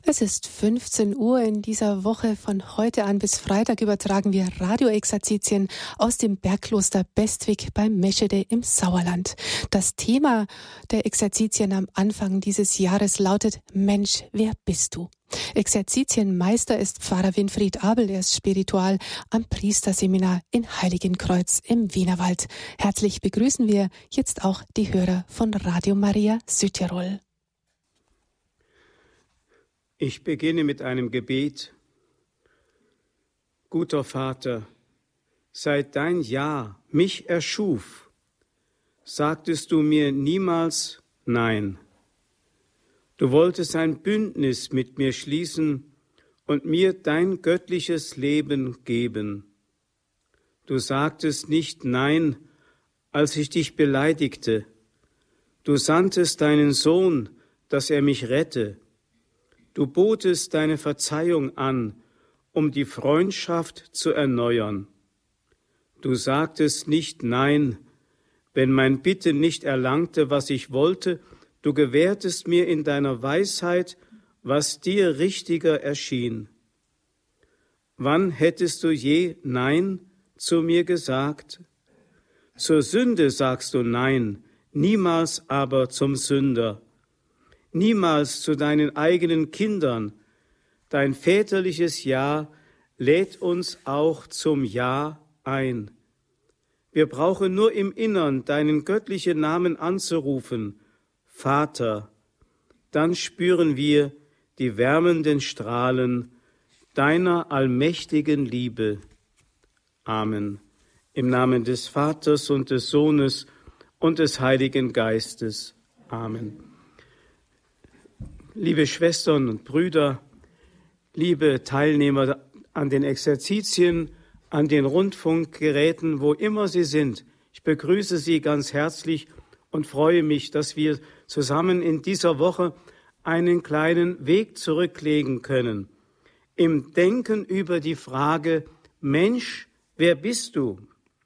Es ist 15 Uhr. In dieser Woche von heute an bis Freitag übertragen wir Radioexerzitien aus dem Bergkloster Bestwig bei Meschede im Sauerland. Das Thema der Exerzitien am Anfang dieses Jahres lautet: Mensch, wer bist du? Exerzitienmeister ist Pfarrer Winfried Abel. Er ist Spiritual am Priesterseminar in Heiligenkreuz im Wienerwald. Herzlich begrüßen wir jetzt auch die Hörer von Radio Maria Südtirol. Ich beginne mit einem Gebet. Guter Vater, seit dein Ja mich erschuf, sagtest du mir niemals Nein. Du wolltest ein Bündnis mit mir schließen und mir dein göttliches Leben geben. Du sagtest nicht Nein, als ich dich beleidigte. Du sandtest deinen Sohn, dass er mich rette. Du botest deine Verzeihung an, um die Freundschaft zu erneuern. Du sagtest nicht Nein, wenn mein Bitten nicht erlangte, was ich wollte. Du gewährtest mir in deiner Weisheit, was dir richtiger erschien. Wann hättest du je Nein zu mir gesagt? Zur Sünde sagst du Nein, niemals aber zum Sünder. Niemals zu deinen eigenen Kindern. Dein väterliches Ja lädt uns auch zum Ja ein. Wir brauchen nur im Innern deinen göttlichen Namen anzurufen, Vater. Dann spüren wir die wärmenden Strahlen deiner allmächtigen Liebe. Amen. Im Namen des Vaters und des Sohnes und des Heiligen Geistes. Amen. Liebe Schwestern und Brüder, liebe Teilnehmer an den Exerzitien, an den Rundfunkgeräten, wo immer Sie sind, ich begrüße Sie ganz herzlich und freue mich, dass wir zusammen in dieser Woche einen kleinen Weg zurücklegen können. Im Denken über die Frage, Mensch, wer bist du?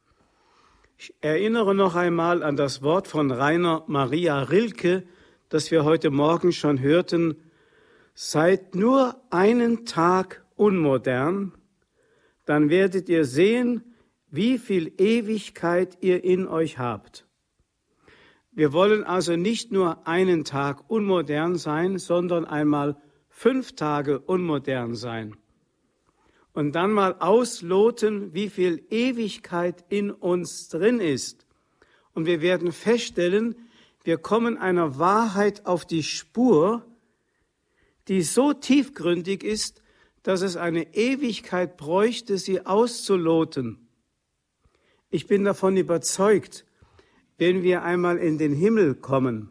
Ich erinnere noch einmal an das Wort von Rainer Maria Rilke, das wir heute Morgen schon hörten: Seid nur einen Tag unmodern, dann werdet ihr sehen, wie viel Ewigkeit ihr in euch habt. Wir wollen also nicht nur einen Tag unmodern sein, sondern einmal 5 Tage unmodern sein. Und dann mal ausloten, wie viel Ewigkeit in uns drin ist. Und wir werden feststellen, wir kommen einer Wahrheit auf die Spur, die so tiefgründig ist, dass es eine Ewigkeit bräuchte, sie auszuloten. Ich bin davon überzeugt, wenn wir einmal in den Himmel kommen,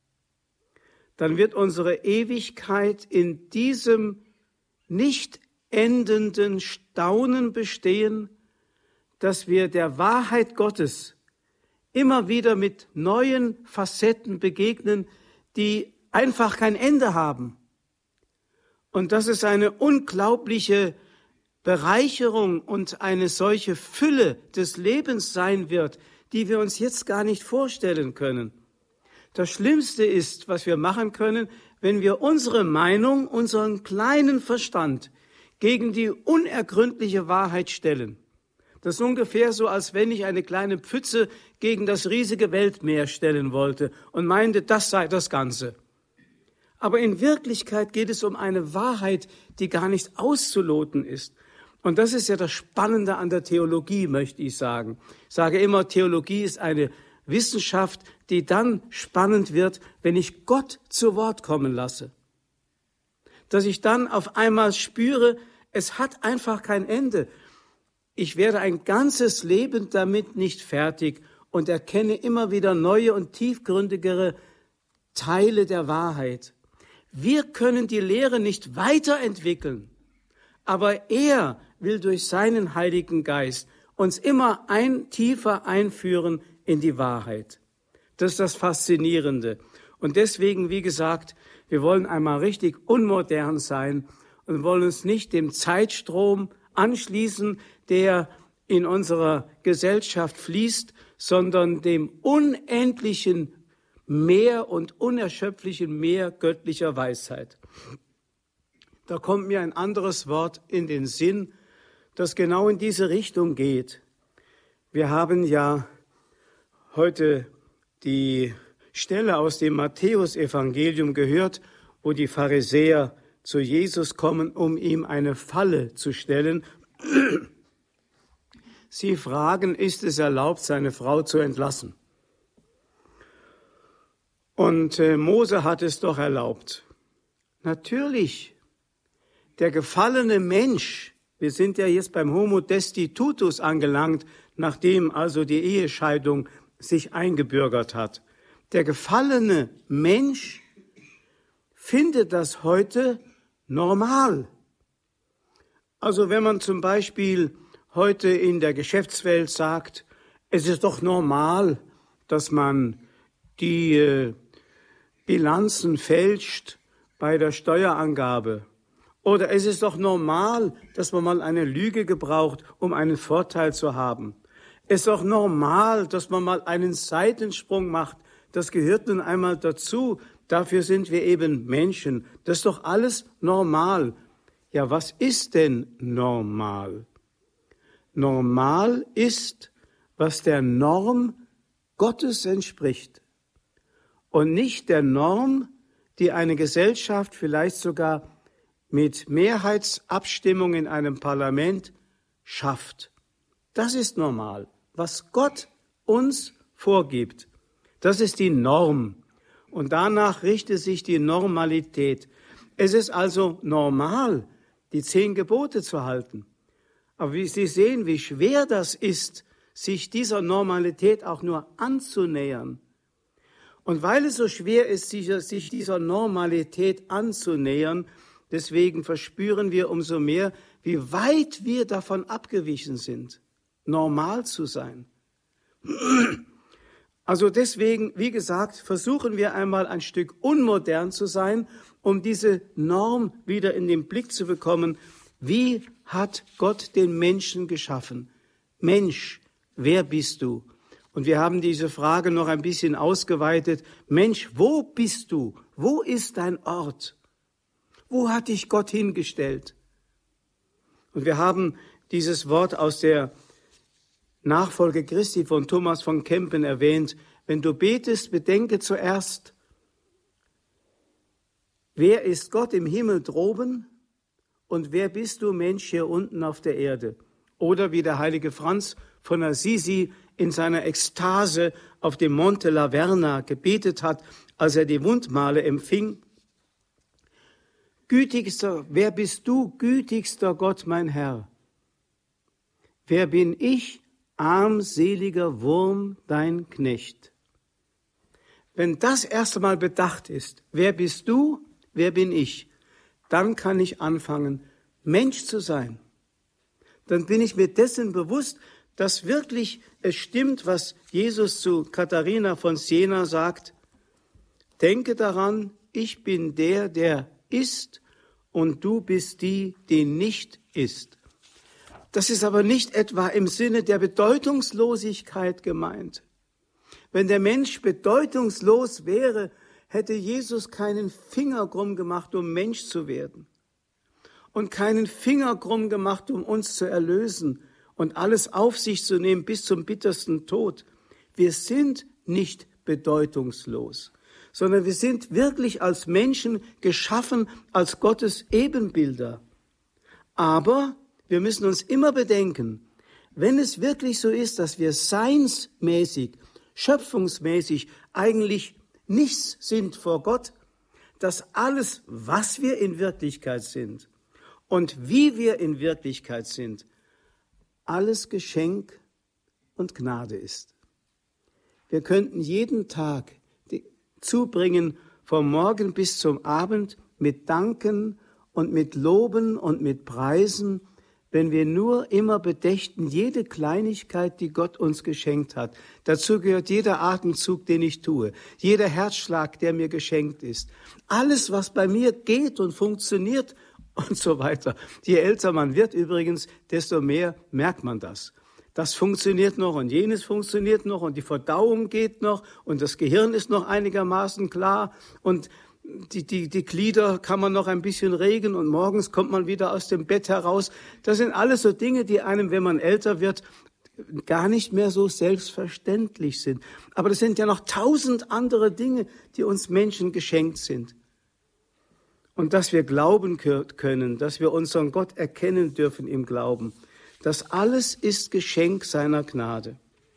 dann wird unsere Ewigkeit in diesem nicht endenden Staunen bestehen, dass wir der Wahrheit Gottes immer wieder mit neuen Facetten begegnen, die einfach kein Ende haben. Und dass es eine unglaubliche Bereicherung und eine solche Fülle des Lebens sein wird, die wir uns jetzt gar nicht vorstellen können. Das Schlimmste ist, was wir machen können, wenn wir unsere Meinung, unseren kleinen Verstand gegen die unergründliche Wahrheit stellen. Das ist ungefähr so, als wenn ich eine kleine Pfütze gegen das riesige Weltmeer stellen wollte und meinte, das sei das Ganze. Aber in Wirklichkeit geht es um eine Wahrheit, die gar nicht auszuloten ist. Und das ist ja das Spannende an der Theologie, möchte ich sagen. Ich sage immer, Theologie ist eine Wissenschaft, die dann spannend wird, wenn ich Gott zu Wort kommen lasse. Dass ich dann auf einmal spüre, es hat einfach kein Ende. Ich werde ein ganzes Leben damit nicht fertig und erkenne immer wieder neue und tiefgründigere Teile der Wahrheit. Wir können die Lehre nicht weiterentwickeln, aber er will durch seinen Heiligen Geist uns immer tiefer einführen in die Wahrheit. Das ist das Faszinierende. Und deswegen, wie gesagt, wir wollen einmal richtig unmodern sein und wollen uns nicht dem Zeitstrom anschließen, der in unserer Gesellschaft fließt, sondern dem unendlichen Meer und unerschöpflichen Meer göttlicher Weisheit. Da kommt mir ein anderes Wort in den Sinn, das genau in diese Richtung geht. Wir haben ja heute die Stelle aus dem Matthäusevangelium gehört, wo die Pharisäer zu Jesus kommen, um ihm eine Falle zu stellen. Sie fragen, ist es erlaubt, seine Frau zu entlassen? Und Mose hat es doch erlaubt. Natürlich, der gefallene Mensch, wir sind ja jetzt beim Homo destitutus angelangt, nachdem also die Ehescheidung sich eingebürgert hat. Der gefallene Mensch findet das heute normal. Also wenn man zum Beispiel heute in der Geschäftswelt sagt, es ist doch normal, dass man die Bilanzen fälscht bei der Steuerangabe. Oder es ist doch normal, dass man mal eine Lüge gebraucht, um einen Vorteil zu haben. Es ist doch normal, dass man mal einen Seitensprung macht. Das gehört nun einmal dazu. Dafür sind wir eben Menschen. Das ist doch alles normal. Ja, was ist denn normal? Normal ist, was der Norm Gottes entspricht. Und nicht der Norm, die eine Gesellschaft vielleicht sogar mit Mehrheitsabstimmung in einem Parlament schafft. Das ist normal. Was Gott uns vorgibt, das ist die Norm. Und danach richtet sich die Normalität. Es ist also normal, die 10 Gebote zu halten. Aber wie Sie sehen, wie schwer das ist, sich dieser Normalität auch nur anzunähern. Und weil es so schwer ist, sich dieser Normalität anzunähern, deswegen verspüren wir umso mehr, wie weit wir davon abgewichen sind, normal zu sein. Also deswegen, wie gesagt, versuchen wir einmal ein Stück unmodern zu sein, um diese Norm wieder in den Blick zu bekommen. Wie hat Gott den Menschen geschaffen? Mensch, wer bist du? Und wir haben diese Frage noch ein bisschen ausgeweitet. Mensch, wo bist du? Wo ist dein Ort? Wo hat dich Gott hingestellt? Und wir haben dieses Wort aus der Nachfolge Christi von Thomas von Kempen erwähnt. Wenn du betest, bedenke zuerst, wer ist Gott im Himmel droben und wer bist du, Mensch, hier unten auf der Erde? Oder wie der heilige Franz von Assisi in seiner Ekstase auf dem Monte La Verna gebetet hat, als er die Wundmale empfing. Gütigster, wer bist du, gütigster Gott, mein Herr? Wer bin ich, armseliger Wurm, dein Knecht? Wenn das erst einmal bedacht ist, wer bist du, wer bin ich, dann kann ich anfangen, Mensch zu sein. Dann bin ich mir dessen bewusst, dass wirklich es stimmt, was Jesus zu Katharina von Siena sagt. Denke daran, ich bin der ist, und du bist die nicht ist. Das ist aber nicht etwa im Sinne der Bedeutungslosigkeit gemeint. Wenn der Mensch bedeutungslos wäre, hätte Jesus keinen Finger krumm gemacht, um Mensch zu werden. Und keinen Finger krumm gemacht, um uns zu erlösen und alles auf sich zu nehmen bis zum bittersten Tod. Wir sind nicht bedeutungslos, sondern wir sind wirklich als Menschen geschaffen, als Gottes Ebenbilder. Aber wir müssen uns immer bedenken, wenn es wirklich so ist, dass wir seinsmäßig, schöpfungsmäßig eigentlich nichts sind vor Gott, dass alles, was wir in Wirklichkeit sind und wie wir in Wirklichkeit sind, alles Geschenk und Gnade ist. Wir könnten jeden Tag zubringen, vom Morgen bis zum Abend, mit Danken und mit Loben und mit Preisen, wenn wir nur immer bedächten, jede Kleinigkeit, die Gott uns geschenkt hat. Dazu gehört jeder Atemzug, den ich tue, jeder Herzschlag, der mir geschenkt ist. Alles, was bei mir geht und funktioniert und so weiter. Je älter man wird übrigens, desto mehr merkt man das. Das funktioniert noch und jenes funktioniert noch und die Verdauung geht noch und das Gehirn ist noch einigermaßen klar und die Glieder kann man noch ein bisschen regen und morgens kommt man wieder aus dem Bett heraus. Das sind alles so Dinge, die einem, wenn man älter wird, gar nicht mehr so selbstverständlich sind. Aber das sind ja noch 1000 andere Dinge, die uns Menschen geschenkt sind. Und dass wir glauben können, dass wir unseren Gott erkennen dürfen im Glauben, das alles ist Geschenk seiner Gnade.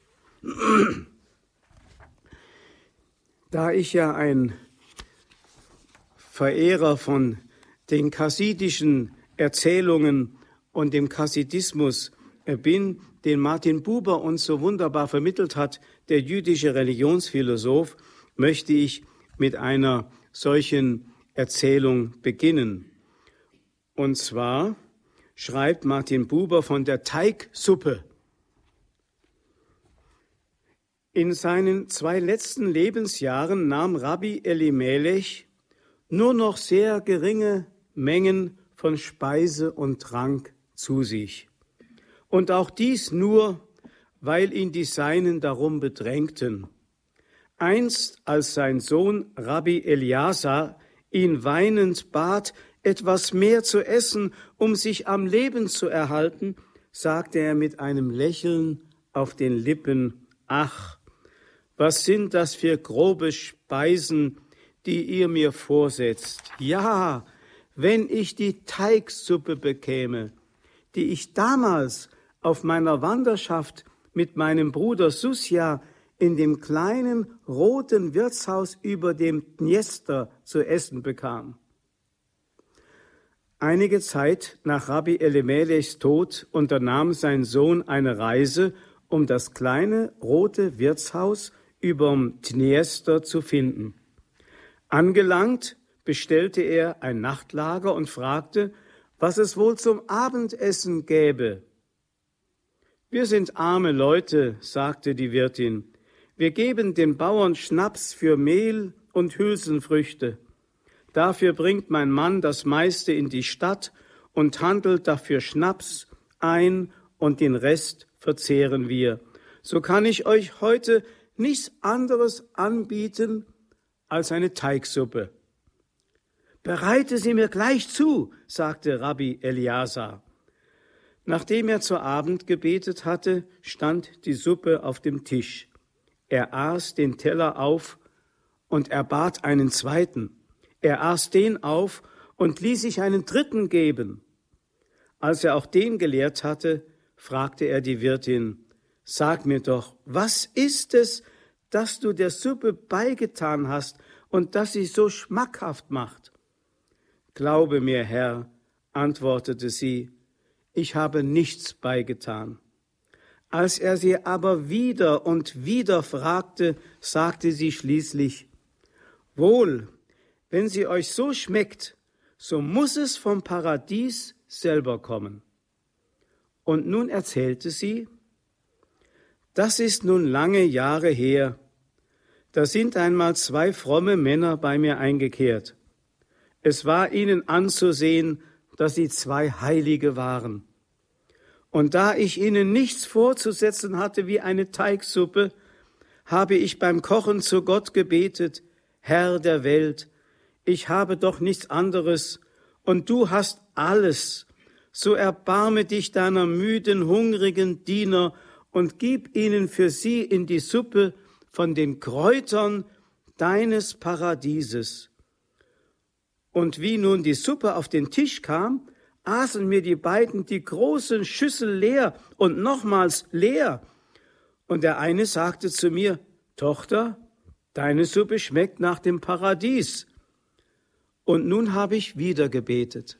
Da ich ja ein Verehrer von den chassidischen Erzählungen und dem Chassidismus bin, den Martin Buber uns so wunderbar vermittelt hat, der jüdische Religionsphilosoph, möchte ich mit einer solchen Erzählung beginnen. Und zwar schreibt Martin Buber von der Teigsuppe. In seinen 2 letzten Lebensjahren nahm Rabbi Elimelech nur noch sehr geringe Mengen von Speise und Trank zu sich. Und auch dies nur, weil ihn die Seinen darum bedrängten. Einst, als sein Sohn Rabbi Eliasar ihn weinend bat, etwas mehr zu essen, um sich am Leben zu erhalten, sagte er mit einem Lächeln auf den Lippen, »Ach, was sind das für grobe Speisen, die ihr mir vorsetzt? Ja, wenn ich die Teigsuppe bekäme, die ich damals auf meiner Wanderschaft mit meinem Bruder Susja in dem kleinen roten Wirtshaus über dem Dniester zu essen bekam.« Einige Zeit nach Rabbi Elimelechs Tod unternahm sein Sohn eine Reise, um das kleine rote Wirtshaus überm Dniester zu finden. Angelangt bestellte er ein Nachtlager und fragte, was es wohl zum Abendessen gäbe. »Wir sind arme Leute«, sagte die Wirtin. »Wir geben den Bauern Schnaps für Mehl und Hülsenfrüchte. Dafür bringt mein Mann das meiste in die Stadt und handelt dafür Schnaps ein und den Rest verzehren wir. So kann ich euch heute nichts anderes anbieten als eine Teigsuppe.« »Bereite sie mir gleich zu«, sagte Rabbi Eliasar. Nachdem er zu Abend gebetet hatte, stand die Suppe auf dem Tisch. Er aß den Teller auf und erbat einen zweiten. Er aß den auf und ließ sich einen dritten geben. Als er auch den geleert hatte, fragte er die Wirtin, »Sag mir doch, was ist es, das du der Suppe beigetan hast und das sie so schmackhaft macht?« »Glaube mir, Herr«, antwortete sie, »ich habe nichts beigetan.« Als er sie aber wieder und wieder fragte, sagte sie schließlich, »Wohl, wenn sie euch so schmeckt, so muss es vom Paradies selber kommen.« Und nun erzählte sie, »Das ist nun lange Jahre her. Da sind einmal 2 fromme Männer bei mir eingekehrt. Es war ihnen anzusehen, dass sie 2 Heilige waren. Und da ich ihnen nichts vorzusetzen hatte wie eine Teigsuppe, habe ich beim Kochen zu Gott gebetet, Herr der Welt, ich habe doch nichts anderes und du hast alles. So erbarme dich deiner müden, hungrigen Diener und gib ihnen für sie in die Suppe von den Kräutern deines Paradieses. Und wie nun die Suppe auf den Tisch kam, aßen mir die beiden die großen Schüssel leer und nochmals leer. Und der eine sagte zu mir, Tochter, deine Suppe schmeckt nach dem Paradies. Und nun habe ich wieder gebetet.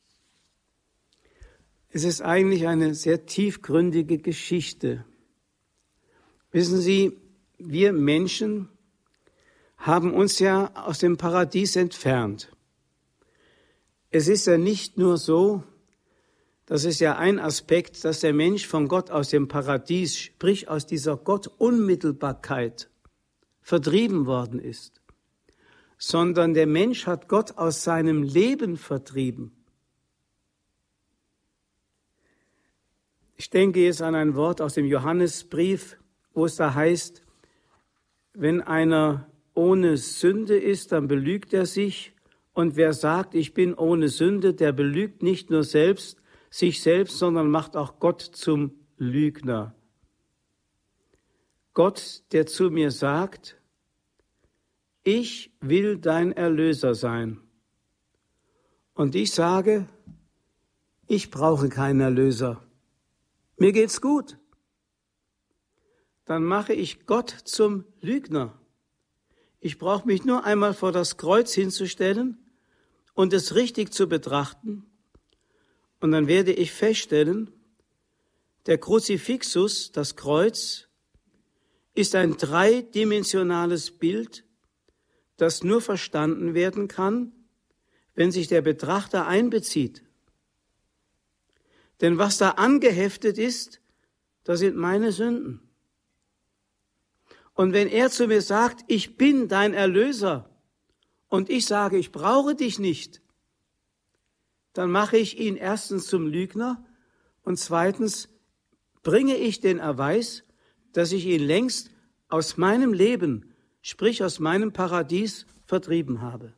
Es ist eigentlich eine sehr tiefgründige Geschichte. Wissen Sie, wir Menschen haben uns ja aus dem Paradies entfernt. Es ist ja nicht nur so, das ist ja ein Aspekt, dass der Mensch von Gott aus dem Paradies, sprich aus dieser Gottunmittelbarkeit, vertrieben worden ist, sondern der Mensch hat Gott aus seinem Leben vertrieben. Ich denke jetzt an ein Wort aus dem Johannesbrief, wo es da heißt, wenn einer ohne Sünde ist, dann belügt er sich. Und wer sagt, ich bin ohne Sünde, der belügt nicht nur sich selbst, sondern macht auch Gott zum Lügner. Gott, der zu mir sagt, ich will dein Erlöser sein. Und ich sage, ich brauche keinen Erlöser. Mir geht's gut. Dann mache ich Gott zum Lügner. Ich brauche mich nur einmal vor das Kreuz hinzustellen und es richtig zu betrachten. Und dann werde ich feststellen, der Kruzifixus, das Kreuz, ist ein dreidimensionales Bild, das nur verstanden werden kann, wenn sich der Betrachter einbezieht. Denn was da angeheftet ist, das sind meine Sünden. Und wenn er zu mir sagt, ich bin dein Erlöser, und ich sage, ich brauche dich nicht, dann mache ich ihn erstens zum Lügner und zweitens bringe ich den Erweis, dass ich ihn längst aus meinem Leben, sprich aus meinem Paradies, vertrieben habe.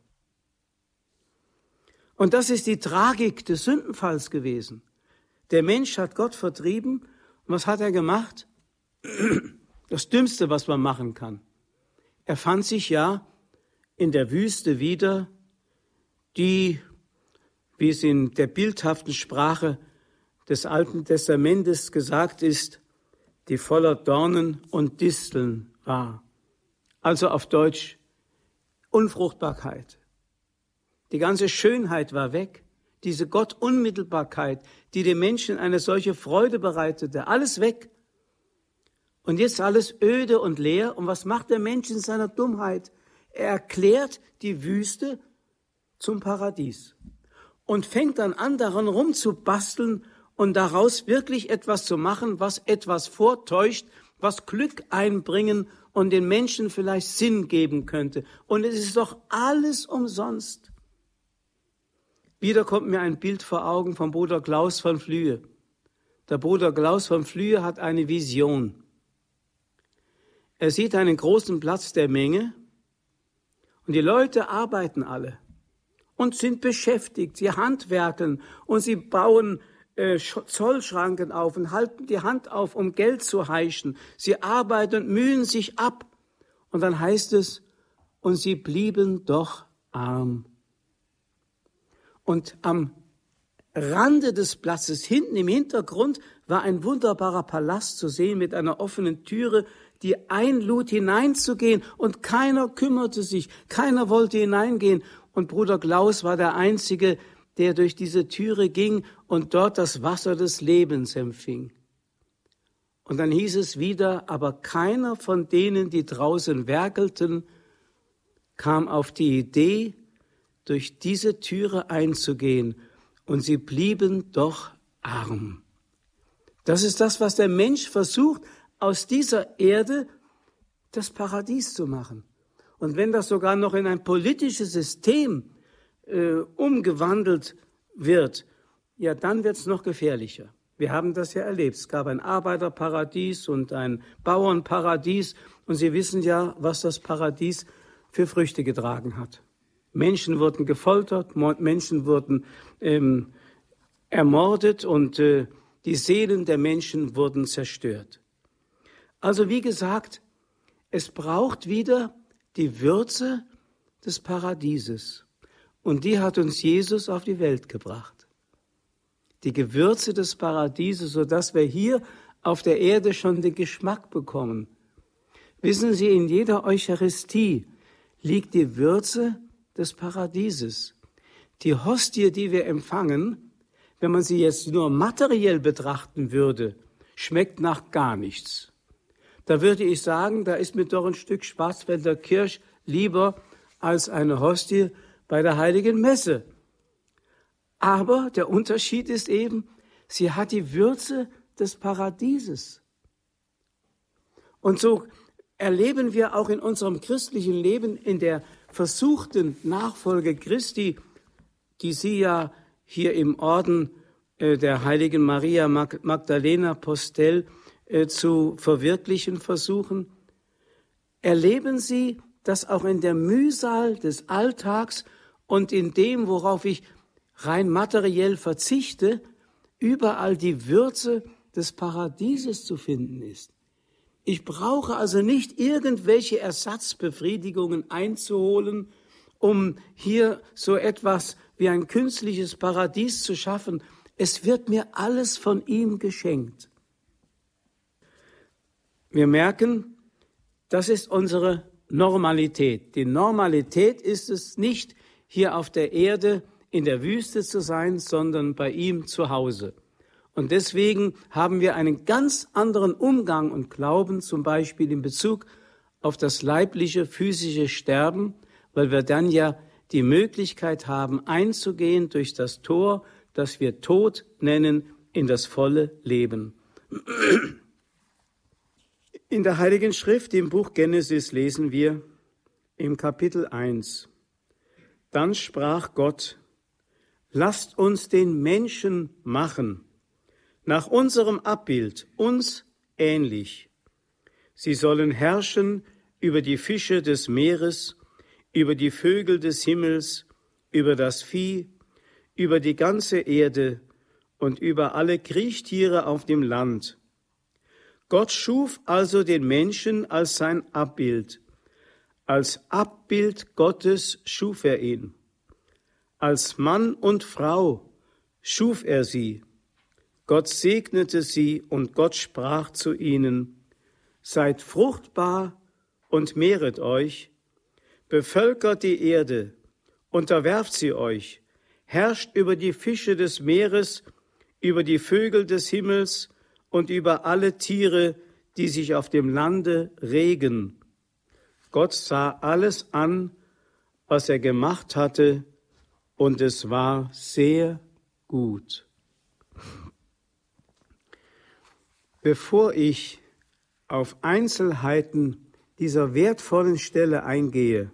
Und das ist die Tragik des Sündenfalls gewesen. Der Mensch hat Gott vertrieben. Und was hat er gemacht? Das Dümmste, was man machen kann. Er fand sich ja in der Wüste wieder, die, wie es in der bildhaften Sprache des Alten Testamentes gesagt ist, die voller Dornen und Disteln war. Also auf Deutsch Unfruchtbarkeit. Die ganze Schönheit war weg. Diese Gottunmittelbarkeit, die dem Menschen eine solche Freude bereitete, alles weg. Und jetzt alles öde und leer. Und was macht der Mensch in seiner Dummheit? Er erklärt die Wüste zum Paradies und fängt dann an, daran rumzubasteln und daraus wirklich etwas zu machen, was etwas vortäuscht, was Glück einbringen und den Menschen vielleicht Sinn geben könnte. Und es ist doch alles umsonst. Wieder kommt mir ein Bild vor Augen vom Bruder Klaus von Flühe. Der Bruder Klaus von Flühe hat eine Vision. Er sieht einen großen Platz der Menge und die Leute arbeiten alle und sind beschäftigt. Sie handwerkeln und sie bauen Zollschranken auf und halten die Hand auf, um Geld zu heischen. Sie arbeiten und mühen sich ab. Und dann heißt es, und sie blieben doch arm. Und am Rande des Platzes, hinten im Hintergrund, war ein wunderbarer Palast zu sehen mit einer offenen Türe, die einlud, hineinzugehen. Und keiner kümmerte sich, keiner wollte hineingehen. Und Bruder Klaus war der Einzige, der durch diese Türe ging und dort das Wasser des Lebens empfing. Und dann hieß es wieder, aber keiner von denen, die draußen werkelten, kam auf die Idee, durch diese Türe einzugehen, und sie blieben doch arm. Das ist das, was der Mensch versucht, aus dieser Erde das Paradies zu machen. Und wenn das sogar noch in ein politisches System umgewandelt wird, ja, dann wird es noch gefährlicher. Wir haben das ja erlebt. Es gab ein Arbeiterparadies und ein Bauernparadies, und Sie wissen ja, was das Paradies für Früchte getragen hat. Menschen wurden gefoltert, Menschen wurden ermordet und die Seelen der Menschen wurden zerstört. Also wie gesagt, es braucht wieder die Würze des Paradieses. Und die hat uns Jesus auf die Welt gebracht. Die Gewürze des Paradieses, sodass wir hier auf der Erde schon den Geschmack bekommen. Wissen Sie, in jeder Eucharistie liegt die Würze des Paradieses. Die Hostie, die wir empfangen, wenn man sie jetzt nur materiell betrachten würde, schmeckt nach gar nichts. Da würde ich sagen, da ist mir doch ein Stück Schwarzwälder Kirsch lieber als eine Hostie bei der Heiligen Messe. Aber der Unterschied ist eben, sie hat die Würze des Paradieses. Und so erleben wir auch in unserem christlichen Leben, in der versuchten Nachfolge Christi, die Sie ja hier im Orden der heiligen Maria Magdalena Postel zu verwirklichen versuchen, erleben Sie dass auch in der Mühsal des Alltags und in dem, worauf ich rein materiell verzichte, überall die Würze des Paradieses zu finden ist. Ich brauche also nicht irgendwelche Ersatzbefriedigungen einzuholen, um hier so etwas wie ein künstliches Paradies zu schaffen. Es wird mir alles von ihm geschenkt. Wir merken, das ist unsere Normalität. Die Normalität ist es nicht, hier auf der Erde in der Wüste zu sein, sondern bei ihm zu Hause. Und deswegen haben wir einen ganz anderen Umgang und Glauben, zum Beispiel in Bezug auf das leibliche, physische Sterben, weil wir dann ja die Möglichkeit haben, einzugehen durch das Tor, das wir Tod nennen, in das volle Leben. In der Heiligen Schrift, im Buch Genesis, lesen wir im Kapitel 1, dann sprach Gott, lasst uns den Menschen machen, nach unserem Abbild, uns ähnlich. Sie sollen herrschen über die Fische des Meeres, über die Vögel des Himmels, über das Vieh, über die ganze Erde und über alle Kriechtiere auf dem Land. Gott schuf also den Menschen als sein Abbild. Als Abbild Gottes schuf er ihn. Als Mann und Frau schuf er sie. Gott segnete sie und Gott sprach zu ihnen, seid fruchtbar und mehret euch, bevölkert die Erde, unterwerft sie euch, herrscht über die Fische des Meeres, über die Vögel des Himmels und über alle Tiere, die sich auf dem Lande regen. Gott sah alles an, was er gemacht hatte, und es war sehr gut. Bevor ich auf Einzelheiten dieser wertvollen Stelle eingehe,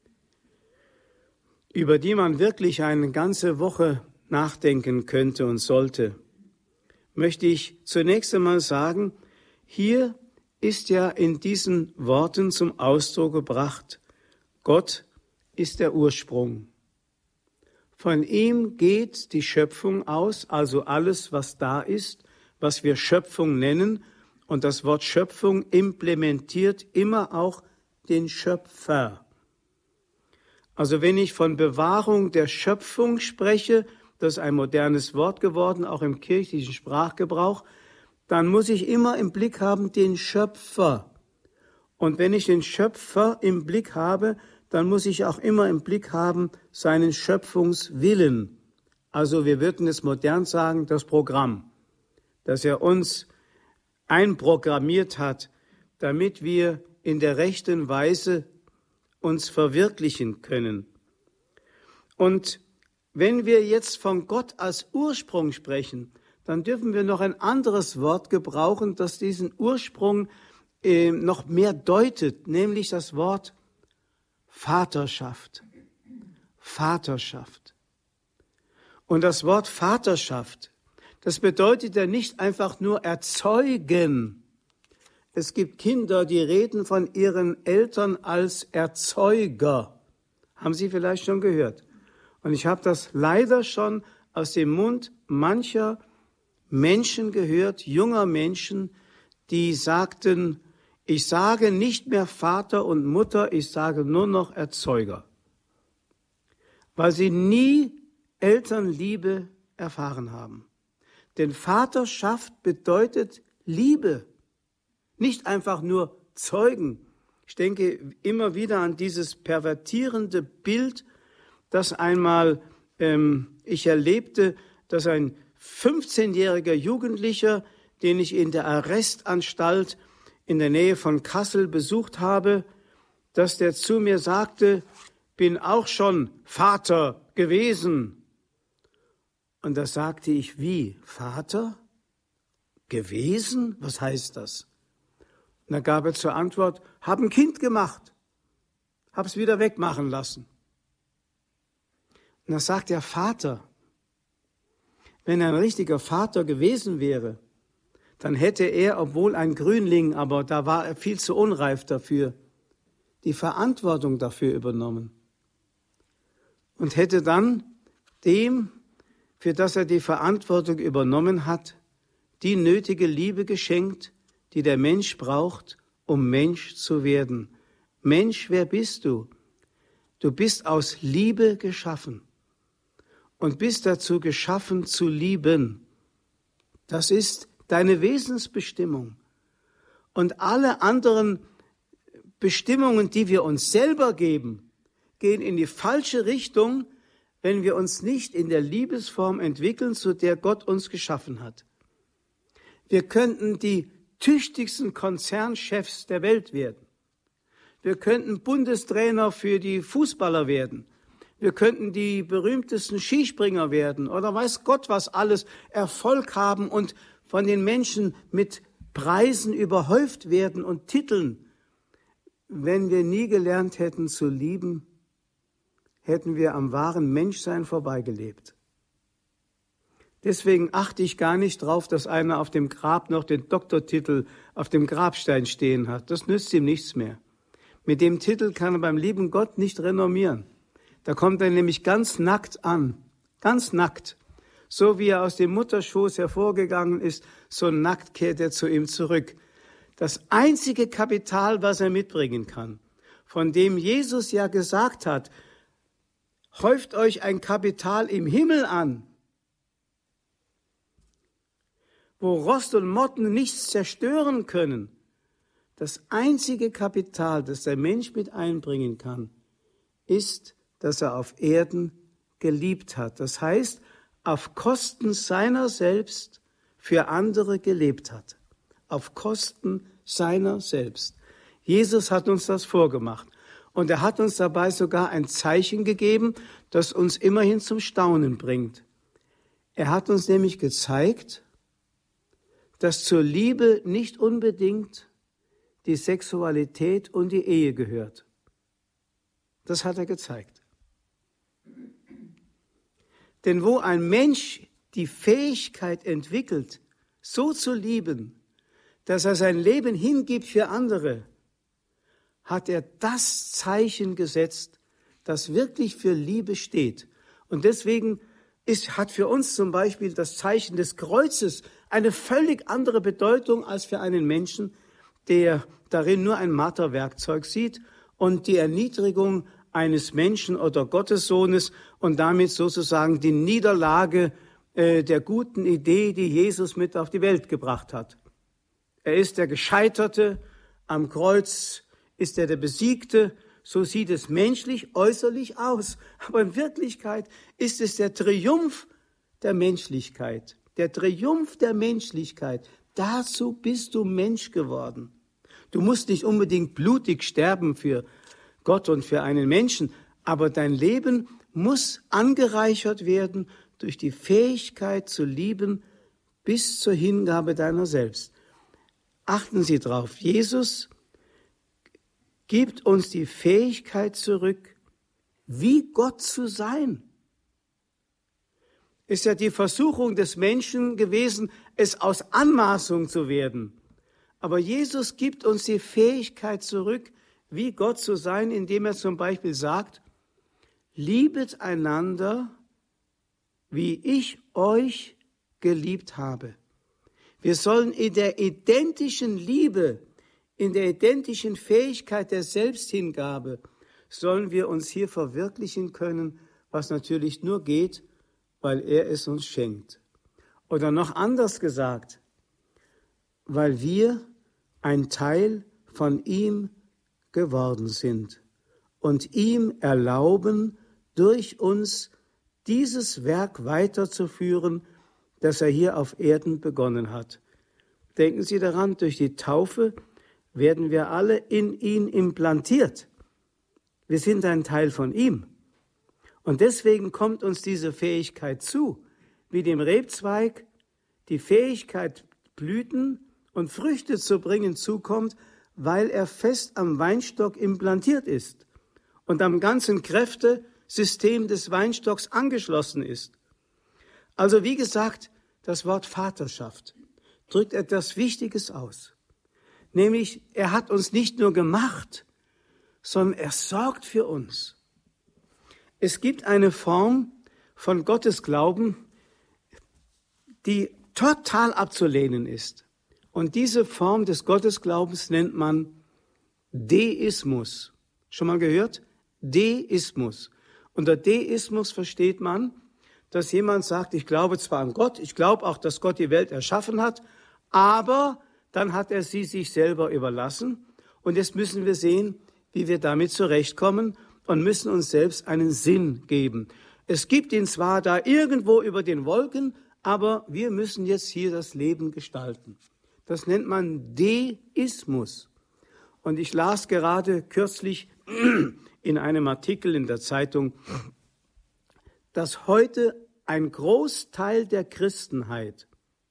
über die man wirklich eine ganze Woche nachdenken könnte und sollte, möchte ich zunächst einmal sagen, hier ist ja in diesen Worten zum Ausdruck gebracht, Gott ist der Ursprung. Von ihm geht die Schöpfung aus, also alles, was da ist, was wir Schöpfung nennen. Und das Wort Schöpfung implementiert immer auch den Schöpfer. Also wenn ich von Bewahrung der Schöpfung spreche, das ist ein modernes Wort geworden, auch im kirchlichen Sprachgebrauch, dann muss ich immer im Blick haben den Schöpfer. Und wenn ich den Schöpfer im Blick habe, dann muss ich auch immer im Blick haben seinen Schöpfungswillen. Also wir würden es modern sagen, das Programm, das er uns einprogrammiert hat, damit wir in der rechten Weise uns verwirklichen können. Und wenn wir jetzt von Gott als Ursprung sprechen, dann dürfen wir noch ein anderes Wort gebrauchen, das diesen Ursprung noch mehr deutet, nämlich das Wort Vaterschaft. Vaterschaft. Und das Wort Vaterschaft, das bedeutet ja nicht einfach nur erzeugen. Es gibt Kinder, die reden von ihren Eltern als Erzeuger. Haben Sie vielleicht schon gehört? Und ich habe das leider schon aus dem Mund mancher Menschen gehört, junger Menschen, die sagten, ich sage nicht mehr Vater und Mutter, ich sage nur noch Erzeuger. Weil sie nie Elternliebe erfahren haben. Denn Vaterschaft bedeutet Liebe, nicht einfach nur Zeugen. Ich denke immer wieder an dieses pervertierende Bild, das einmal ich erlebte, dass ein 15-jähriger Jugendlicher, den ich in der Arrestanstalt in der Nähe von Kassel besucht habe, dass der zu mir sagte, bin auch schon Vater gewesen. Und da sagte ich, wie, Vater? Gewesen? Was heißt das? Und da gab er zur Antwort, hab ein Kind gemacht, hab's wieder wegmachen lassen. Und da sagt der Vater, wenn er ein richtiger Vater gewesen wäre, dann hätte er, obwohl ein Grünling, aber da war er viel zu unreif dafür, die Verantwortung dafür übernommen und hätte dann dem, für das er die Verantwortung übernommen hat, die nötige Liebe geschenkt, die der Mensch braucht, um Mensch zu werden. Mensch, wer bist du? Du bist aus Liebe geschaffen und bist dazu geschaffen zu lieben. Das ist deine Wesensbestimmung. Und alle anderen Bestimmungen, die wir uns selber geben, gehen in die falsche Richtung, wenn wir uns nicht in der Liebesform entwickeln, zu der Gott uns geschaffen hat. Wir könnten die tüchtigsten Konzernchefs der Welt werden. Wir könnten Bundestrainer für die Fußballer werden. Wir könnten die berühmtesten Skispringer werden oder weiß Gott was alles, Erfolg haben und von den Menschen mit Preisen überhäuft werden und Titeln. Wenn wir nie gelernt hätten zu lieben, hätten wir am wahren Menschsein vorbeigelebt. Deswegen achte ich gar nicht drauf, dass einer auf dem Grab noch den Doktortitel auf dem Grabstein stehen hat. Das nützt ihm nichts mehr. Mit dem Titel kann er beim lieben Gott nicht renommieren. Da kommt er nämlich ganz nackt an, ganz nackt. So wie er aus dem Mutterschoß hervorgegangen ist, so nackt kehrt er zu ihm zurück. Das einzige Kapital, was er mitbringen kann, von dem Jesus ja gesagt hat, häuft euch ein Kapital im Himmel an, wo Rost und Motten nichts zerstören können. Das einzige Kapital, das der Mensch mit einbringen kann, ist, dass er auf Erden geliebt hat. Das heißt, auf Kosten seiner selbst für andere gelebt hat. Auf Kosten seiner selbst. Jesus hat uns das vorgemacht. Und er hat uns dabei sogar ein Zeichen gegeben, das uns immerhin zum Staunen bringt. Er hat uns nämlich gezeigt, dass zur Liebe nicht unbedingt die Sexualität und die Ehe gehört. Das hat er gezeigt. Denn wo ein Mensch die Fähigkeit entwickelt, so zu lieben, dass er sein Leben hingibt für andere, hat er das Zeichen gesetzt, das wirklich für Liebe steht. Und deswegen hat für uns zum Beispiel das Zeichen des Kreuzes eine völlig andere Bedeutung als für einen Menschen, der darin nur ein Marterwerkzeug sieht und die Erniedrigung eines Menschen oder Gottessohnes und damit sozusagen die Niederlage der guten Idee, die Jesus mit auf die Welt gebracht hat. Er ist der Gescheiterte, am Kreuz ist er der Besiegte, so sieht es menschlich äußerlich aus. Aber in Wirklichkeit ist es der Triumph der Menschlichkeit. Der Triumph der Menschlichkeit. Dazu bist du Mensch geworden. Du musst nicht unbedingt blutig sterben für Gott und für einen Menschen, aber dein Leben muss angereichert werden durch die Fähigkeit zu lieben bis zur Hingabe deiner selbst. Achten Sie drauf, Jesus gibt uns die Fähigkeit zurück, wie Gott zu sein. Ist ja die Versuchung des Menschen gewesen, es aus Anmaßung zu werden. Aber Jesus gibt uns die Fähigkeit zurück, wie Gott zu sein, indem er zum Beispiel sagt, liebet einander, wie ich euch geliebt habe. Wir sollen in der identischen Liebe, in der identischen Fähigkeit der Selbsthingabe, sollen wir uns hier verwirklichen können, was natürlich nur geht, weil er es uns schenkt. Oder noch anders gesagt, weil wir ein Teil von ihm geworden sind und ihm erlauben, durch uns dieses Werk weiterzuführen, das er hier auf Erden begonnen hat. Denken Sie daran, durch die Taufe werden wir alle in ihn implantiert. Wir sind ein Teil von ihm. Und deswegen kommt uns diese Fähigkeit zu, wie dem Rebzweig die Fähigkeit, Blüten und Früchte zu bringen, zukommt, weil er fest am Weinstock implantiert ist und am ganzen Kräftesystem des Weinstocks angeschlossen ist. Also wie gesagt, das Wort Vaterschaft drückt etwas Wichtiges aus. Nämlich, er hat uns nicht nur gemacht, sondern er sorgt für uns. Es gibt eine Form von Gottesglauben, die total abzulehnen ist. Und diese Form des Gottesglaubens nennt man Deismus. Schon mal gehört? Deismus. Unter Deismus versteht man, dass jemand sagt, ich glaube zwar an Gott, ich glaube auch, dass Gott die Welt erschaffen hat, aber dann hat er sie sich selber überlassen. Und jetzt müssen wir sehen, wie wir damit zurechtkommen und müssen uns selbst einen Sinn geben. Es gibt ihn zwar da irgendwo über den Wolken, aber wir müssen jetzt hier das Leben gestalten. Das nennt man Deismus. Und ich las gerade kürzlich in einem Artikel in der Zeitung, dass heute ein Großteil der Christenheit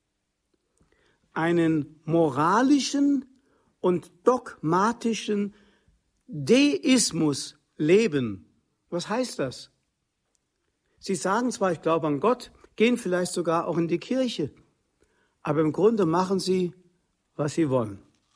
einen moralischen und dogmatischen Deismus leben. Was heißt das? Sie sagen zwar, ich glaube an Gott, gehen vielleicht sogar auch in die Kirche, aber im Grunde machen sie, was sie wollen.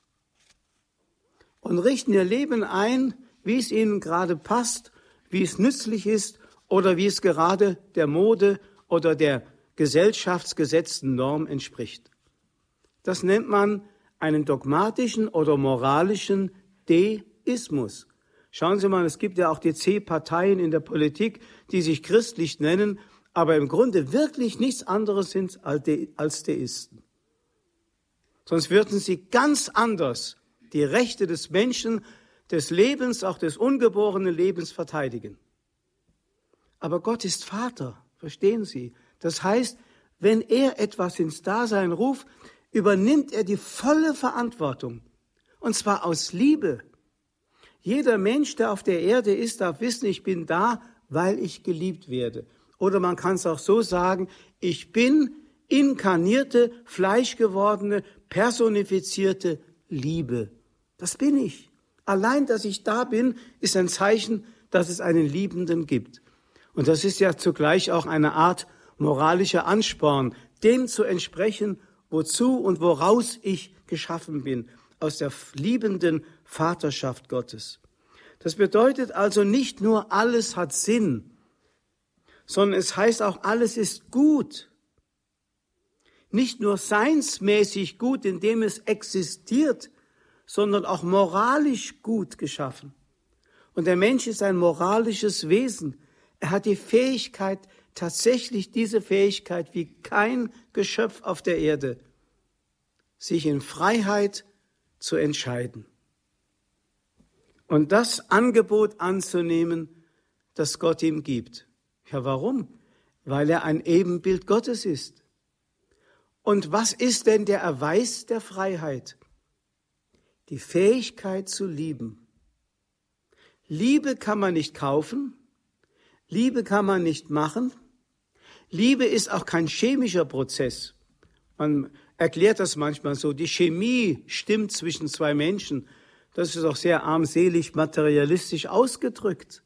Und richten ihr Leben ein, wie es ihnen gerade passt, wie es nützlich ist oder wie es gerade der Mode oder der gesellschaftsgesetzten Norm entspricht. Das nennt man einen dogmatischen oder moralischen Deismus. Schauen Sie mal, es gibt ja auch die C-Parteien in der Politik, die sich christlich nennen, aber im Grunde wirklich nichts anderes sind als Deisten. Sonst würden sie ganz anders die Rechte des Menschen, des Lebens, auch des ungeborenen Lebens verteidigen. Aber Gott ist Vater, verstehen Sie? Das heißt, wenn er etwas ins Dasein ruft, übernimmt er die volle Verantwortung. Und zwar aus Liebe. Jeder Mensch, der auf der Erde ist, darf wissen, ich bin da, weil ich geliebt werde. Oder man kann es auch so sagen, ich bin inkarnierte, fleischgewordene, personifizierte Liebe. Das bin ich. Allein, dass ich da bin, ist ein Zeichen, dass es einen Liebenden gibt. Und das ist ja zugleich auch eine Art moralischer Ansporn, dem zu entsprechen, wozu und woraus ich geschaffen bin, aus der liebenden Vaterschaft Gottes. Das bedeutet also nicht nur, alles hat Sinn, sondern es heißt auch, alles ist gut. Nicht nur seinsmäßig gut, indem es existiert, sondern auch moralisch gut geschaffen. Und der Mensch ist ein moralisches Wesen. Er hat die Fähigkeit, tatsächlich diese Fähigkeit wie kein Geschöpf auf der Erde, sich in Freiheit zu entscheiden. Und das Angebot anzunehmen, das Gott ihm gibt. Ja, warum? Weil er ein Ebenbild Gottes ist. Und was ist denn der Erweis der Freiheit? Die Fähigkeit zu lieben. Liebe kann man nicht kaufen, Liebe kann man nicht machen. Liebe ist auch kein chemischer Prozess. Man erklärt das manchmal so, die Chemie stimmt zwischen zwei Menschen. Das ist auch sehr armselig, materialistisch ausgedrückt.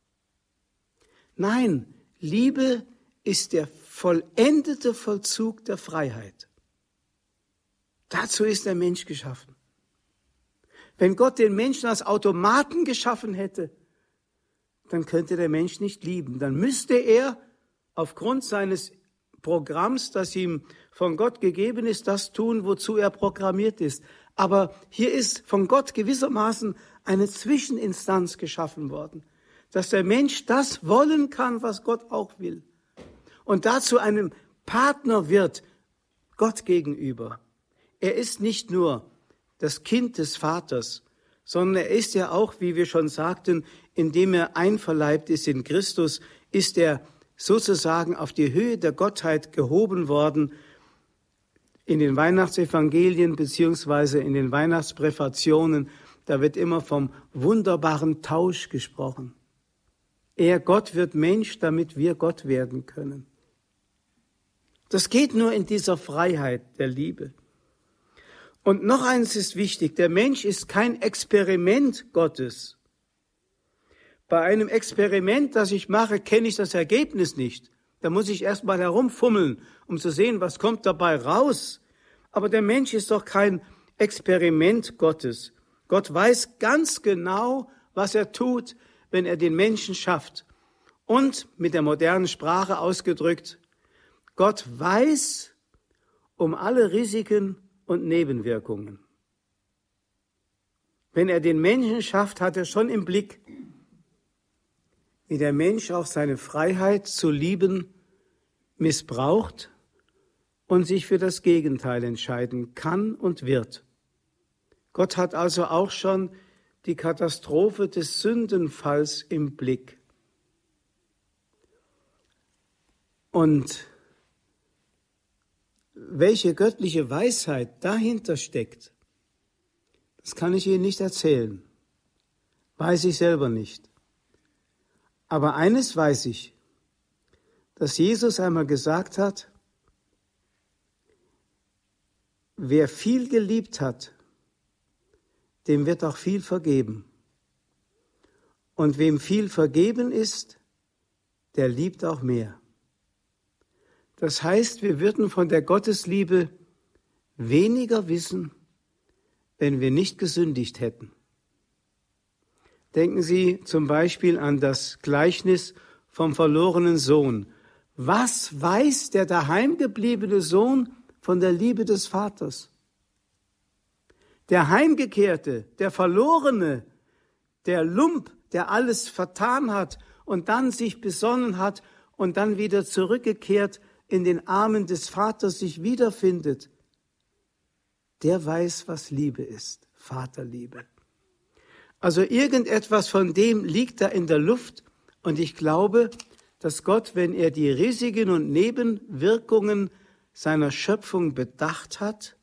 Nein, Liebe ist der vollendete Vollzug der Freiheit. Dazu ist der Mensch geschaffen. Wenn Gott den Menschen als Automaten geschaffen hätte, dann könnte der Mensch nicht lieben. Dann müsste er aufgrund seines Programms, das ihm von Gott gegeben ist, das tun, wozu er programmiert ist. Aber hier ist von Gott gewissermaßen eine Zwischeninstanz geschaffen worden, dass der Mensch das wollen kann, was Gott auch will. Und dazu einem Partner wird, Gott gegenüber. Er ist nicht nur das Kind des Vaters, sondern er ist ja auch, wie wir schon sagten, indem er einverleibt ist in Christus, ist er sozusagen auf die Höhe der Gottheit gehoben worden. In den Weihnachtsevangelien beziehungsweise in den Weihnachtspräfationen, da wird immer vom wunderbaren Tausch gesprochen. Er, Gott, wird Mensch, damit wir Gott werden können. Das geht nur in dieser Freiheit der Liebe. Und noch eines ist wichtig, der Mensch ist kein Experiment Gottes. Bei einem Experiment, das ich mache, kenne ich das Ergebnis nicht. Da muss ich erst mal herumfummeln, um zu sehen, was kommt dabei raus. Aber der Mensch ist doch kein Experiment Gottes. Gott weiß ganz genau, was er tut, wenn er den Menschen schafft. Und mit der modernen Sprache ausgedrückt, Gott weiß um alle Risiken und Nebenwirkungen. Wenn er den Menschen schafft, hat er schon im Blick, wie der Mensch auch seine Freiheit zu lieben missbraucht und sich für das Gegenteil entscheiden kann und wird. Gott hat also auch schon die Katastrophe des Sündenfalls im Blick. Und welche göttliche Weisheit dahinter steckt, das kann ich Ihnen nicht erzählen, weiß ich selber nicht. Aber eines weiß ich, dass Jesus einmal gesagt hat, wer viel geliebt hat, dem wird auch viel vergeben. Und wem viel vergeben ist, der liebt auch mehr. Das heißt, wir würden von der Gottesliebe weniger wissen, wenn wir nicht gesündigt hätten. Denken Sie zum Beispiel an das Gleichnis vom verlorenen Sohn. Was weiß der daheimgebliebene Sohn von der Liebe des Vaters? Der Heimgekehrte, der Verlorene, der Lump, der alles vertan hat und dann sich besonnen hat und dann wieder zurückgekehrt in den Armen des Vaters sich wiederfindet, der weiß, was Liebe ist, Vaterliebe. Also irgendetwas von dem liegt da in der Luft und ich glaube, dass Gott, wenn er die Risiken und Nebenwirkungen seiner Schöpfung bedacht hat,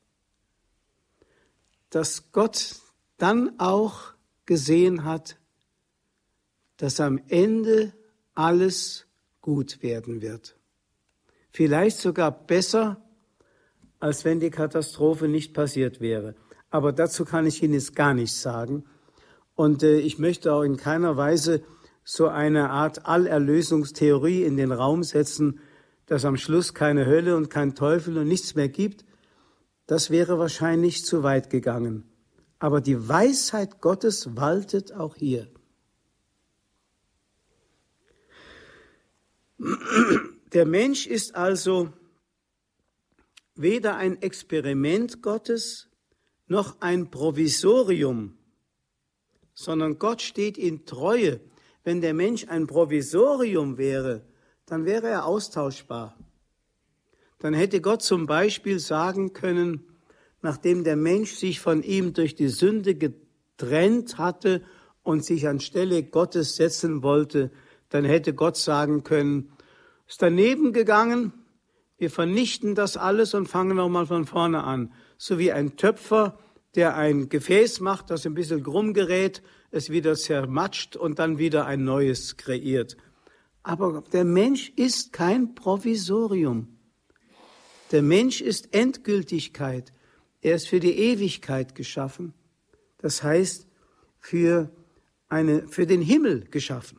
dass Gott dann auch gesehen hat, dass am Ende alles gut werden wird. Vielleicht sogar besser, als wenn die Katastrophe nicht passiert wäre. Aber dazu kann ich Ihnen jetzt gar nichts sagen. Und ich möchte auch in keiner Weise so eine Art Allerlösungstheorie in den Raum setzen, dass am Schluss keine Hölle und kein Teufel und nichts mehr gibt. Das wäre wahrscheinlich zu weit gegangen. Aber die Weisheit Gottes waltet auch hier. Der Mensch ist also weder ein Experiment Gottes noch ein Provisorium, sondern Gott steht in Treue. Wenn der Mensch ein Provisorium wäre, dann wäre er austauschbar. Dann hätte Gott zum Beispiel sagen können, nachdem der Mensch sich von ihm durch die Sünde getrennt hatte und sich anstelle Gottes setzen wollte, dann hätte Gott sagen können, ist daneben gegangen, wir vernichten das alles und fangen nochmal von vorne an. So wie ein Töpfer, der ein Gefäß macht, das ein bisschen krumm gerät, es wieder zermatscht und dann wieder ein neues kreiert. Aber der Mensch ist kein Provisorium. Der Mensch ist Endgültigkeit. Er ist für die Ewigkeit geschaffen. Das heißt, für den Himmel geschaffen.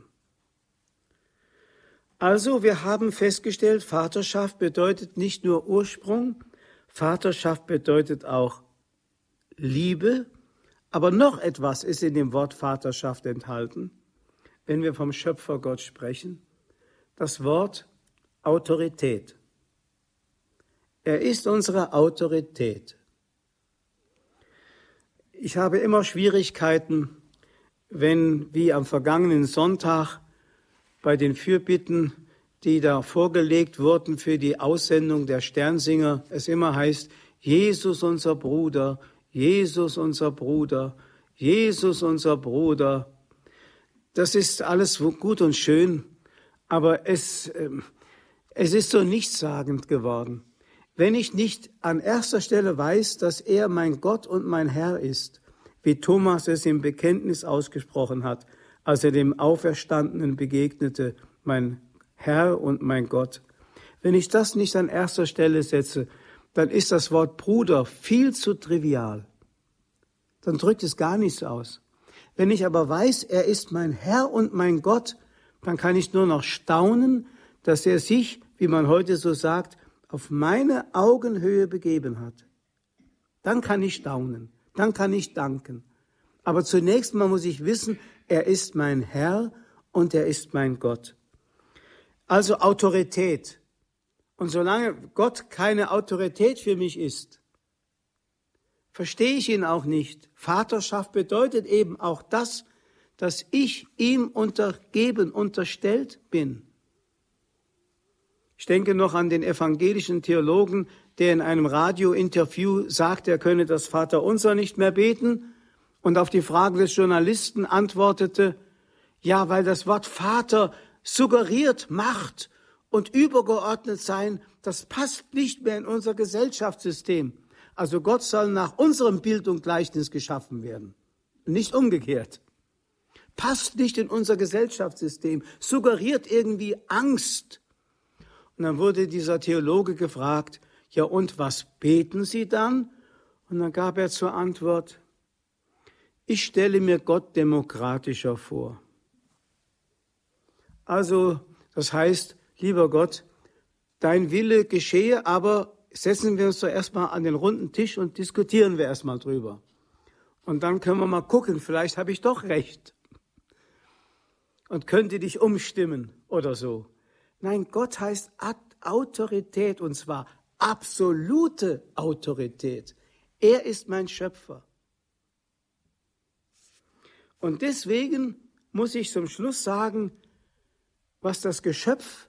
Also, wir haben festgestellt, Vaterschaft bedeutet nicht nur Ursprung, Vaterschaft bedeutet auch Liebe, aber noch etwas ist in dem Wort Vaterschaft enthalten, wenn wir vom Schöpfergott sprechen, das Wort Autorität. Er ist unsere Autorität. Ich habe immer Schwierigkeiten, wenn, wie am vergangenen Sonntag, bei den Fürbitten, die da vorgelegt wurden für die Aussendung der Sternsinger, es immer heißt, Jesus unser Bruder, Jesus unser Bruder, Jesus unser Bruder. Das ist alles gut und schön, aber es ist so nichtssagend geworden. Wenn ich nicht an erster Stelle weiß, dass er mein Gott und mein Herr ist, wie Thomas es im Bekenntnis ausgesprochen hat, als er dem Auferstandenen begegnete, mein Herr und mein Gott. Wenn ich das nicht an erster Stelle setze, dann ist das Wort Bruder viel zu trivial. Dann drückt es gar nichts aus. Wenn ich aber weiß, er ist mein Herr und mein Gott, dann kann ich nur noch staunen, dass er sich, wie man heute so sagt, auf meine Augenhöhe begeben hat. Dann kann ich staunen, dann kann ich danken. Aber zunächst mal muss ich wissen, Er ist mein Herr und er ist mein Gott. Also Autorität. Und solange Gott keine Autorität für mich ist, verstehe ich ihn auch nicht. Vaterschaft bedeutet eben auch das, dass ich ihm unterstellt bin. Ich denke noch an den evangelischen Theologen, der in einem Radiointerview sagt, er könne das Vaterunser nicht mehr beten und auf die Frage des Journalisten antwortete, ja, weil das Wort Vater suggeriert Macht und übergeordnet sein, das passt nicht mehr in unser Gesellschaftssystem. Also Gott soll nach unserem Bild und Gleichnis geschaffen werden, nicht umgekehrt. Passt nicht in unser Gesellschaftssystem, suggeriert irgendwie Angst. Und dann wurde dieser Theologe gefragt, ja und was beten Sie dann? Und dann gab er zur Antwort, ich stelle mir Gott demokratischer vor. Also das heißt, lieber Gott, dein Wille geschehe, aber setzen wir uns doch erstmal an den runden Tisch und diskutieren wir erstmal drüber. Und dann können wir mal gucken, vielleicht habe ich doch recht und könnte dich umstimmen oder so. Nein, Gott heißt Autorität, und zwar absolute Autorität. Er ist mein Schöpfer. Und deswegen muss ich zum Schluss sagen, was das Geschöpf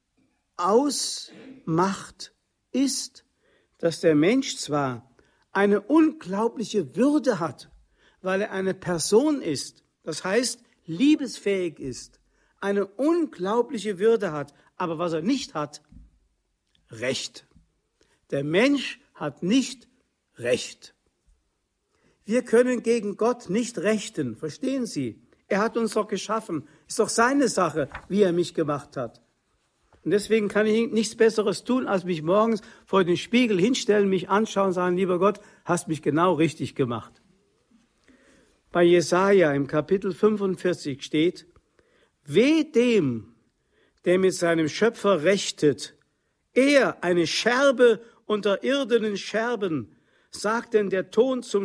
ausmacht, ist, dass der Mensch zwar eine unglaubliche Würde hat, weil er eine Person ist, das heißt, liebesfähig ist, eine unglaubliche Würde hat, aber was er nicht hat, Recht. Der Mensch hat nicht Recht. Wir können gegen Gott nicht rechten, verstehen Sie? Er hat uns doch geschaffen, ist doch seine Sache, wie er mich gemacht hat. Und deswegen kann ich nichts Besseres tun, als mich morgens vor den Spiegel hinstellen, mich anschauen und sagen, lieber Gott, hast mich genau richtig gemacht. Bei Jesaja im Kapitel 45 steht, weh dem, der mit seinem Schöpfer rechtet, er, eine Scherbe unter irdenen Scherben, sagt denn der Ton zum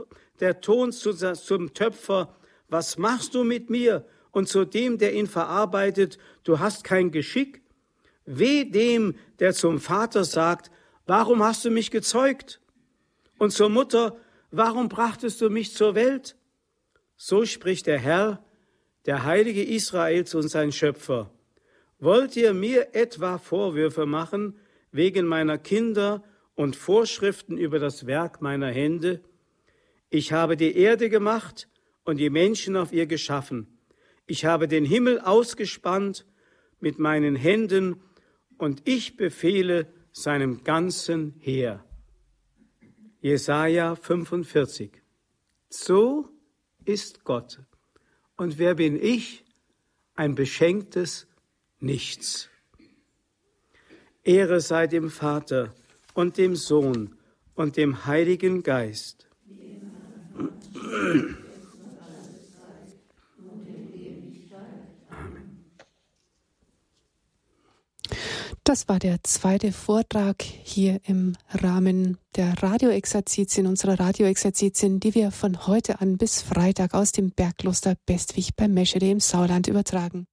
Töpfer, was machst du mit mir? Und zu dem, der ihn verarbeitet, du hast kein Geschick. Weh dem, der zum Vater sagt, warum hast du mich gezeugt? Und zur Mutter, warum brachtest du mich zur Welt? So spricht der Herr, der Heilige Israels und sein Schöpfer. Wollt ihr mir etwa Vorwürfe machen wegen meiner Kinder und Vorschriften über das Werk meiner Hände? Ich habe die Erde gemacht und die Menschen auf ihr geschaffen. Ich habe den Himmel ausgespannt mit meinen Händen und ich befehle seinem ganzen Heer. Jesaja 45. So ist Gott. Und wer bin ich? Ein beschenktes Nichts. Ehre sei dem Vater und dem Sohn und dem Heiligen Geist. Das war der zweite Vortrag hier im Rahmen der Radioexerzitien, unserer Radioexerzitien, die wir von heute an bis Freitag aus dem Bergkloster Bestwig bei Meschede im Sauerland übertragen.